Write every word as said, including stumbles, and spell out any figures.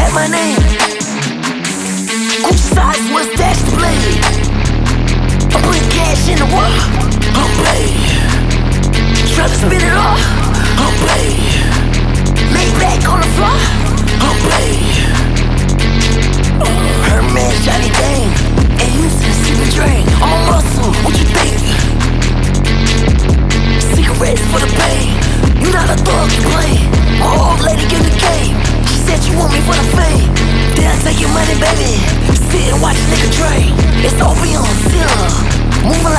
had my name. Gucci size was dashed to blade. I'm putting cash in the world. I'm paid. Trying to spin it off. I'm paid. Lay back on the floor. I'm paid. Hermes, Johnny Dane, and you to sip and drink. I'm a muscle, what you think? Cigarettes for the pain. You not a thug, you play. My old lady in the game. She said you want me for the fame. Then I take your money, baby. Sit and watch a nigga drain. It's opium, still moving like